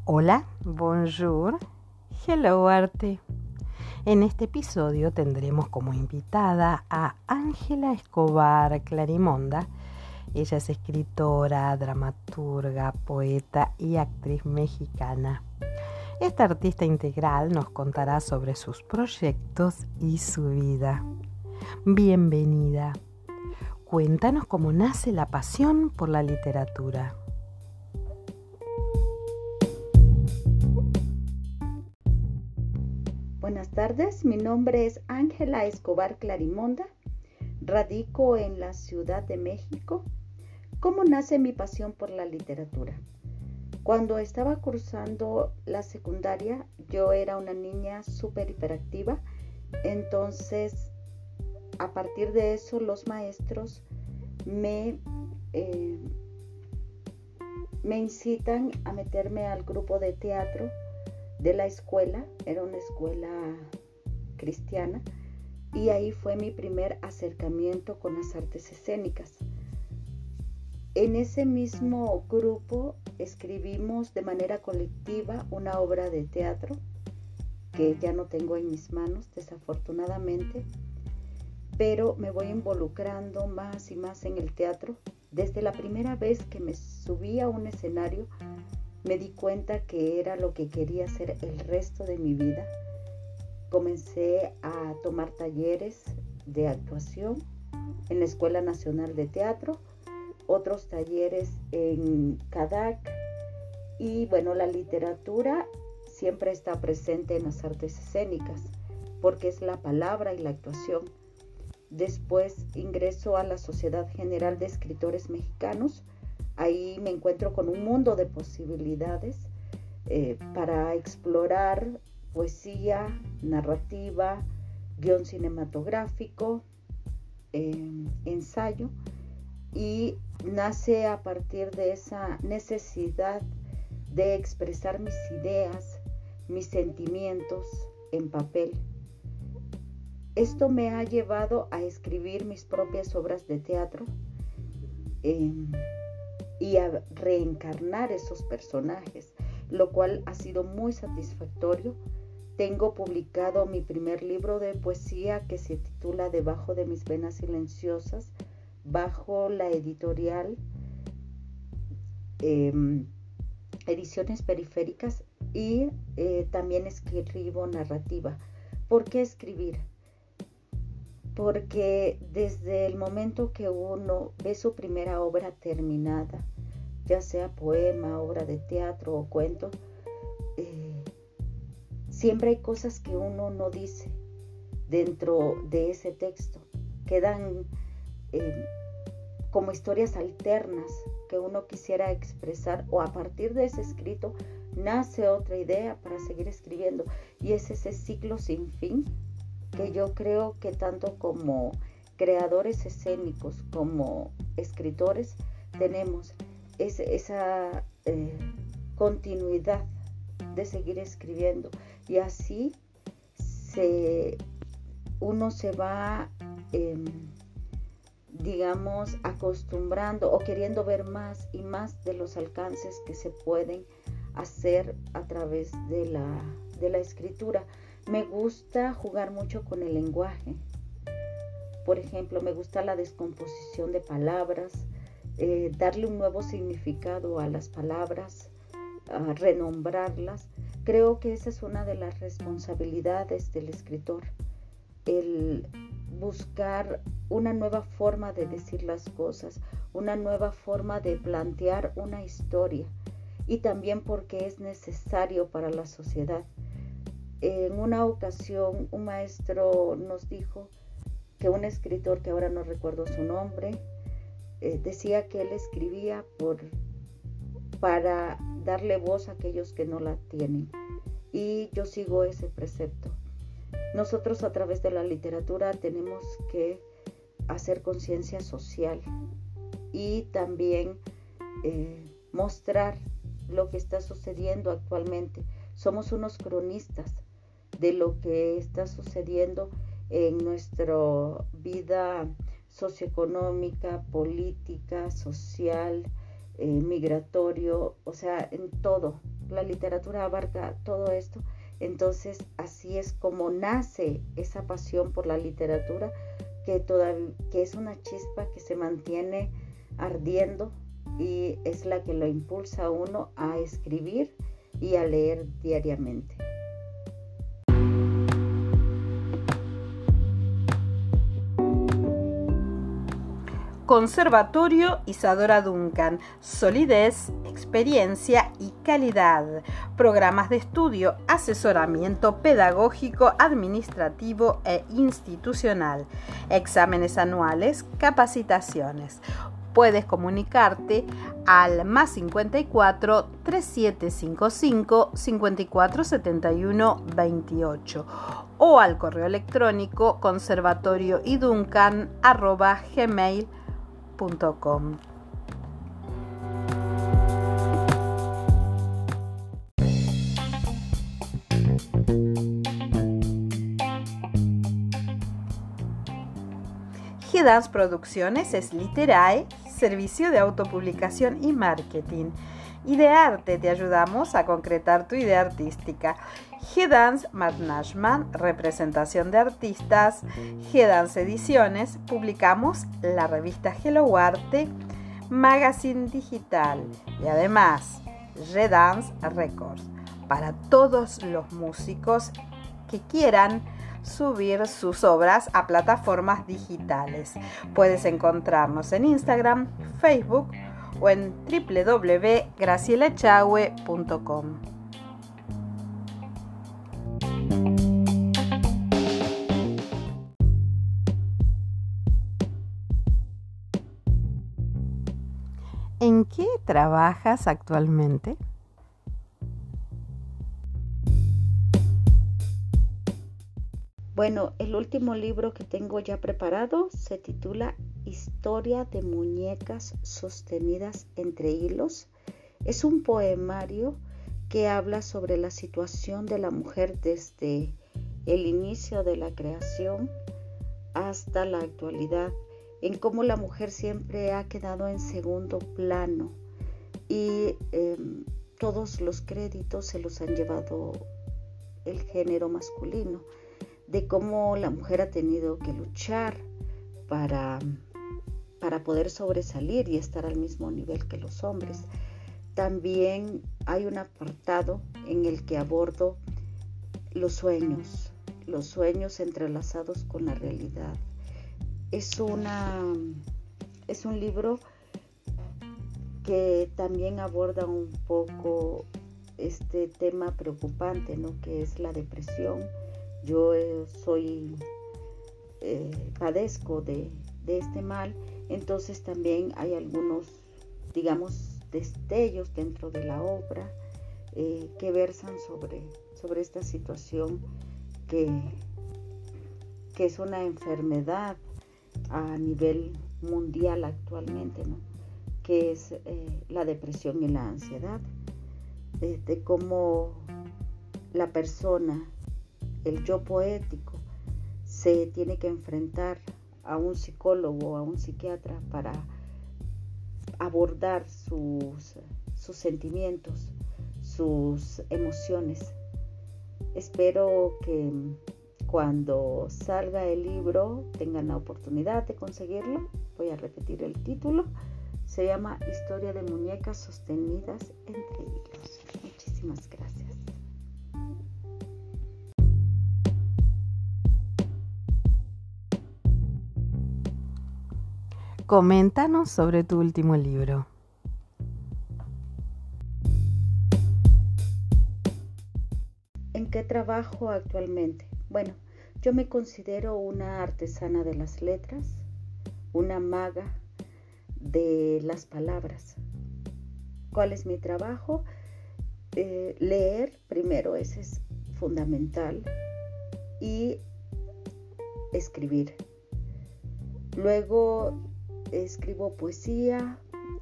Hola, bonjour, hello arte. En este episodio tendremos como invitada a Ángela Escobar Clarimonda. Ella es escritora, dramaturga, poeta y actriz mexicana. Esta artista integral nos contará sobre sus proyectos y su vida. Bienvenida. Cuéntanos cómo nace la pasión por la literatura. Buenas tardes, mi nombre es Ángela Escobar Clarimonda, radico en la Ciudad de México. ¿Cómo nace mi pasión por la literatura? Cuando estaba cursando la secundaria, yo era una niña súper hiperactiva, entonces a partir de eso los maestros me incitan a meterme al grupo de teatro de la escuela. Era una escuela cristiana y ahí fue mi primer acercamiento con las artes escénicas. En ese mismo grupo escribimos de manera colectiva una obra de teatro que ya no tengo en mis manos, desafortunadamente, pero me voy involucrando más y más en el teatro. Desde la primera vez que me subí a un escenario, me di cuenta que era lo que quería hacer el resto de mi vida. Comencé a tomar talleres de actuación en la Escuela Nacional de Teatro, otros talleres en CADAC, y bueno, la literatura siempre está presente en las artes escénicas porque es la palabra y la actuación. Después ingreso a la Sociedad General de Escritores Mexicanos. Ahí me encuentro con un mundo de posibilidades para explorar poesía, narrativa, guión cinematográfico, ensayo, y nace a partir de esa necesidad de expresar mis ideas, mis sentimientos en papel. Esto me ha llevado a escribir mis propias obras de teatro y a reencarnar esos personajes, lo cual ha sido muy satisfactorio. Tengo publicado mi primer libro de poesía que se titula Debajo de mis venas silenciosas, bajo la editorial Ediciones Periféricas, y también escribo narrativa. ¿Por qué escribir? Porque desde el momento que uno ve su primera obra terminada, ya sea poema, obra de teatro o cuento, siempre hay cosas que uno no dice dentro de ese texto. Quedan como historias alternas que uno quisiera expresar, o a partir de ese escrito nace otra idea para seguir escribiendo, y es ese ciclo sin fin que yo creo que tanto como creadores escénicos como escritores tenemos esa continuidad de seguir escribiendo, y así uno se va acostumbrando o queriendo ver más y más de los alcances que se pueden hacer a través de la escritura. Me gusta jugar mucho con el lenguaje. Por ejemplo, me gusta la descomposición de palabras, darle un nuevo significado a las palabras, renombrarlas. Creo que esa es una de las responsabilidades del escritor, el buscar una nueva forma de decir las cosas, una nueva forma de plantear una historia, y también porque es necesario para la sociedad. En una ocasión un maestro nos dijo que un escritor, que ahora no recuerdo su nombre, decía que él escribía para darle voz a aquellos que no la tienen, y yo sigo ese precepto. Nosotros a través de la literatura tenemos que hacer conciencia social y también mostrar lo que está sucediendo actualmente. Somos unos cronistas de lo que está sucediendo en nuestra vida socioeconómica, política, social, migratorio, o sea, en todo. la literatura abarca todo esto. Entonces así es como nace esa pasión por la literatura, que es una chispa que se mantiene ardiendo y es la que lo impulsa a uno a escribir y a leer diariamente. Conservatorio Isadora Duncan, solidez, experiencia y calidad. Programas de estudio, asesoramiento pedagógico, administrativo e institucional. Exámenes anuales, capacitaciones. Puedes comunicarte al +54 3755 5471 28 o al correo electrónico conservatorioiduncan@gmail.com. G-Dance Producciones es Literae, servicio de autopublicación y marketing. Idearte, te ayudamos a concretar tu idea artística. G-Dance Management, representación de artistas. G-Dance Ediciones, publicamos la revista Hello Arte, magazine digital y además G-Dance Records para todos los músicos que quieran subir sus obras a plataformas digitales. Puedes encontrarnos en Instagram, Facebook o en www.gracielachahue.com. ¿En qué trabajas actualmente? Bueno, el último libro que tengo ya preparado se titula Historia de muñecas sostenidas entre hilos. Es un poemario que habla sobre la situación de la mujer desde el inicio de la creación hasta la actualidad, en cómo la mujer siempre ha quedado en segundo plano y todos los créditos se los han llevado el género masculino, de cómo la mujer ha tenido que luchar para poder sobresalir y estar al mismo nivel que los hombres. También hay un apartado en el que abordo los sueños entrelazados con la realidad. Es un libro que también aborda un poco este tema preocupante, ¿no?, que es la depresión. Yo padezco de este mal, entonces también hay algunos, digamos, destellos dentro de la obra que versan sobre esta situación que es una enfermedad a nivel mundial actualmente, ¿no?, que es la depresión y la ansiedad, de cómo la persona, el yo poético, se tiene que enfrentar a un psicólogo o a un psiquiatra para abordar sus sentimientos, sus emociones. Espero que cuando salga el libro tengan la oportunidad de conseguirlo. Voy a repetir el título. Se llama Historia de muñecas sostenidas entre hilos. Muchísimas gracias. Coméntanos sobre tu último libro. ¿En qué trabajo actualmente? Bueno, yo me considero una artesana de las letras, una maga de las palabras. ¿Cuál es mi trabajo? Leer primero, ese es fundamental, y escribir. Luego escribo poesía,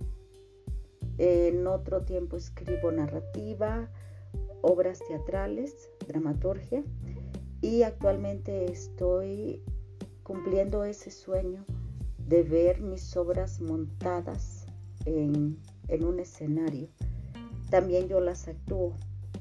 en otro tiempo escribo narrativa, obras teatrales, dramaturgia, y actualmente estoy cumpliendo ese sueño de ver mis obras montadas en un escenario. también yo las actúo.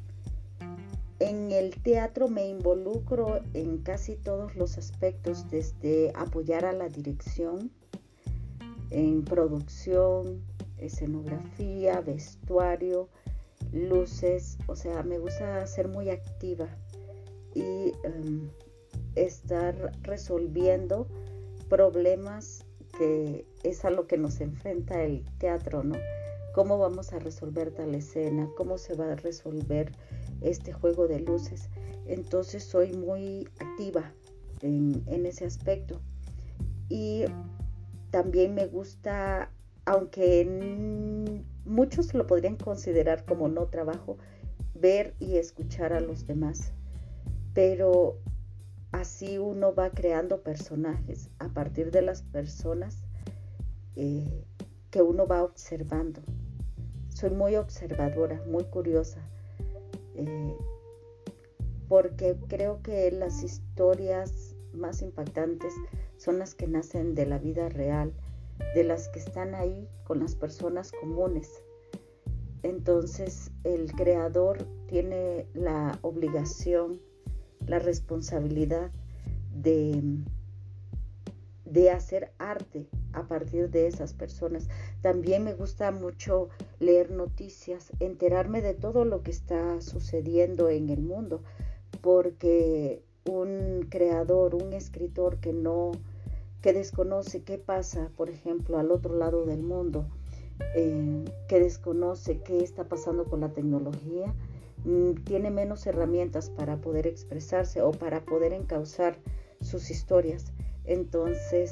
En el teatro me involucro en casi todos los aspectos, desde apoyar a la dirección, en producción, escenografía, vestuario, luces. O sea, me gusta ser muy activa y estar resolviendo problemas, que es a lo que nos enfrenta el teatro, ¿no? ¿Cómo vamos a resolver tal escena? ¿Cómo se va a resolver este juego de luces? Entonces soy muy activa en ese aspecto. Y también me gusta, aunque muchos lo podrían considerar como no trabajo, ver y escuchar a los demás. Pero así uno va creando personajes a partir de las personas que uno va observando. Soy muy observadora, muy curiosa, porque creo que las historias más impactantes son las que nacen de la vida real, de las que están ahí con las personas comunes. Entonces el creador tiene la obligación, la responsabilidad de hacer arte a partir de esas personas. También me gusta mucho leer noticias, enterarme de todo lo que está sucediendo en el mundo, porque un creador, un escritor que desconoce qué pasa, por ejemplo, al otro lado del mundo, que desconoce qué está pasando con la tecnología, tiene menos herramientas para poder expresarse o para poder encauzar sus historias. Entonces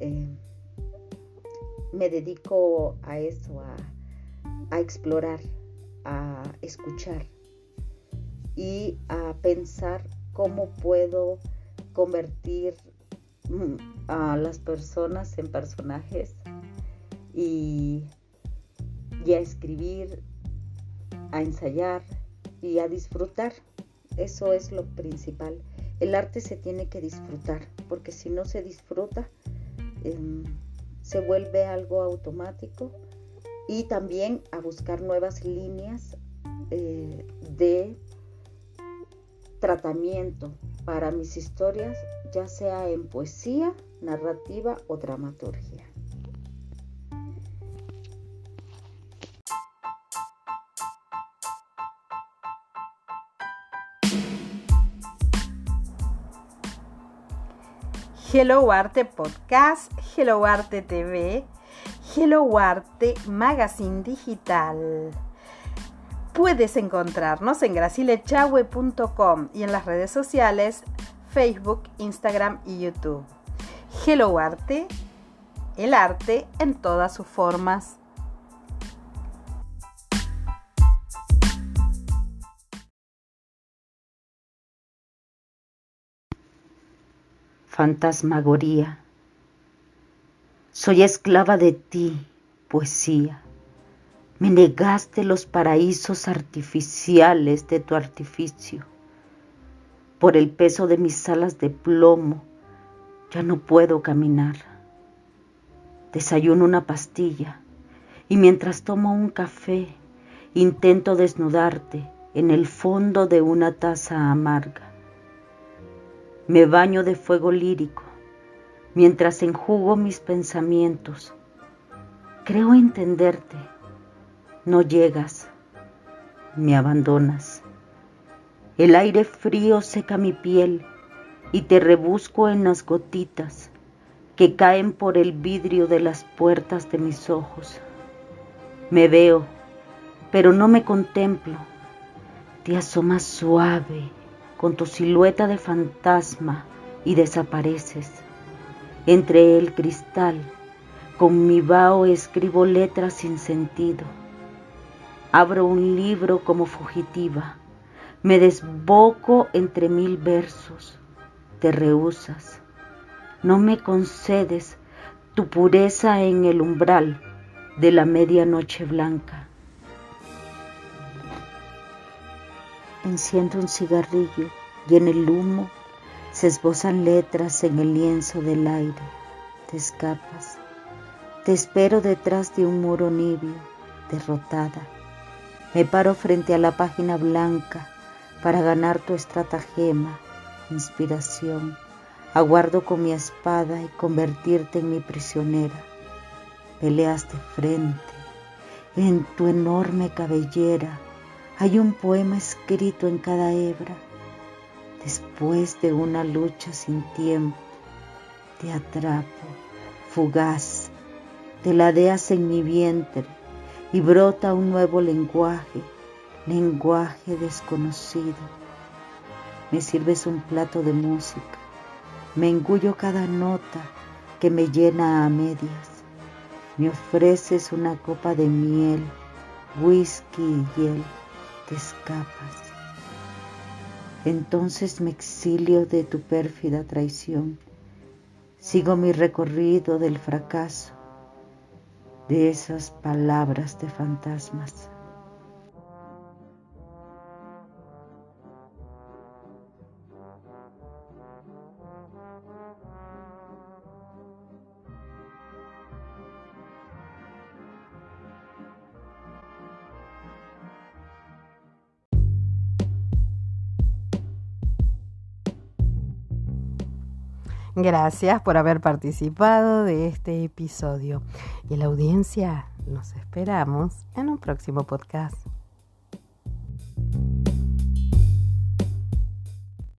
me dedico a eso, a explorar, a escuchar y a pensar cómo puedo convertir a las personas en personajes y a escribir, a ensayar y a disfrutar. Eso es lo principal. El arte se tiene que disfrutar, porque si no se disfruta, se vuelve algo automático. Y también a buscar nuevas líneas de tratamiento para mis historias, ya sea en poesía, narrativa o dramaturgia. Hello Arte Podcast, Hello Arte TV, Hello Arte Magazine Digital. Puedes encontrarnos en gracilechahue.com y en las redes sociales Facebook, Instagram y YouTube. Hello Arte, el arte en todas sus formas. Fantasmagoría. Soy esclava de ti, poesía. Me negaste los paraísos artificiales de tu artificio. Por el peso de mis alas de plomo, ya no puedo caminar. Desayuno una pastilla y mientras tomo un café, intento desnudarte en el fondo de una taza amarga. Me baño de fuego lírico, mientras enjugo mis pensamientos. Creo entenderte, no llegas, me abandonas. El aire frío seca mi piel y te rebusco en las gotitas que caen por el vidrio de las puertas de mis ojos. Me veo, pero no me contemplo. Te asomas suave con tu silueta de fantasma y desapareces. Entre el cristal, con mi vaho escribo letras sin sentido. Abro un libro como fugitiva, me desboco entre 1000 versos. Te rehusas, no me concedes tu pureza en el umbral de la medianoche blanca. Enciendo un cigarrillo y en el humo se esbozan letras en el lienzo del aire. Te escapas. Te espero detrás de un muro nibio, derrotada. Me paro frente a la página blanca para ganar tu estratagema, inspiración. Aguardo con mi espada y convertirte en mi prisionera. Peleas de frente, en tu enorme cabellera hay un poema escrito en cada hebra. Después de una lucha sin tiempo, te atrapo, fugaz, te ladeas en mi vientre y brota un nuevo lenguaje desconocido. Me sirves un plato de música, me engullo cada nota que me llena a medias. Me ofreces una copa de miel, whisky y hiel, te escapas. Entonces me exilio de tu pérfida traición. Sigo mi recorrido del fracaso, de esas palabras de fantasmas. Gracias por haber participado de este episodio. Y la audiencia, nos esperamos en un próximo podcast.